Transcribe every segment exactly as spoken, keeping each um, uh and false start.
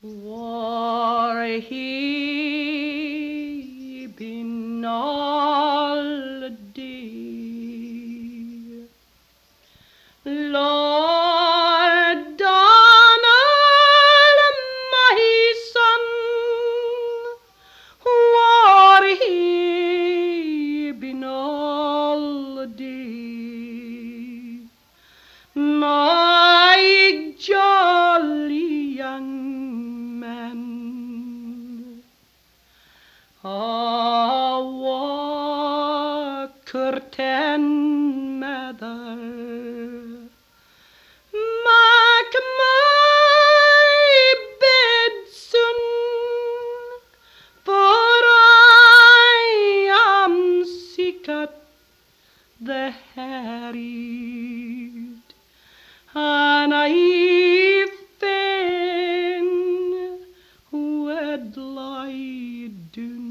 War he been all day, Lord Donald, my son, war he been all day, my jolly young man. A walker ten mather, mak my bed soon, for I am sick at the harried, and I fain would lie down.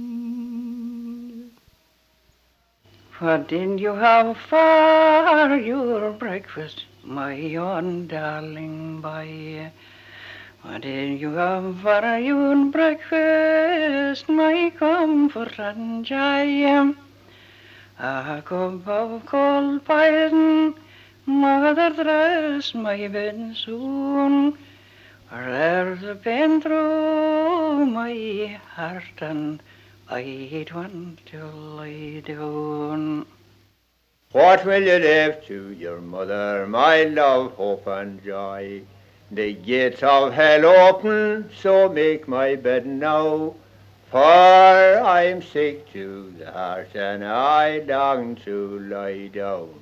What did you have for your breakfast, my own darling boy? What did you have for your breakfast, my comfort and joy? A cup of cold poison, mother dress my bed soon, for there's a pain through my heart and I'd want to lie down. What will you leave to your mother, my love, hope and joy? The gates of hell open, so make my bed now, for I'm sick to the heart and I long to lie down.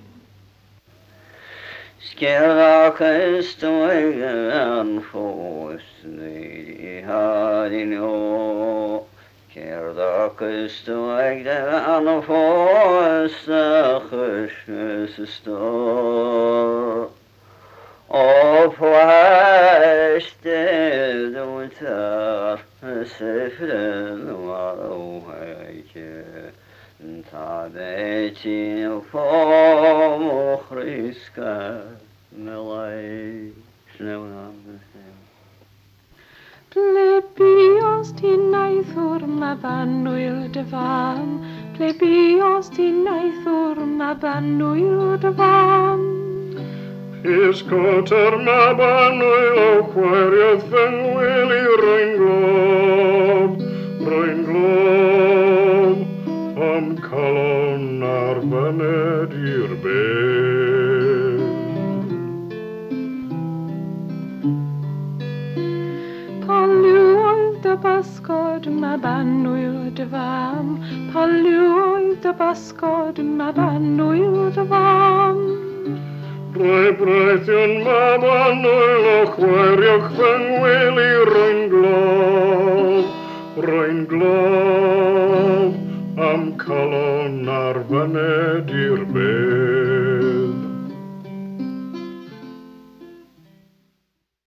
Skerrakes støyen fås i hadin å. Skerrakes støyen fås akkurat stå. Og på stedet du tar sefren var ohøyke. Ta det til på mokriska med lei snøvna. Plebios din eithwr ma banwyl dy fam, plebios din eithwr ma banwyl dy fam. Isgoter ma banwyl o chweriad fyngwyl i rhain glob, rhain glob, am calon ar fyned i'r bed. Palwyl dy basgod ma banwyl dy fam, palwyl dy basgod ma banwyl dy fam. Rai braethion ma banwyl o chweriad fyngwyl i rhain glob, rhain glob, am calon ar fyned i'r bed.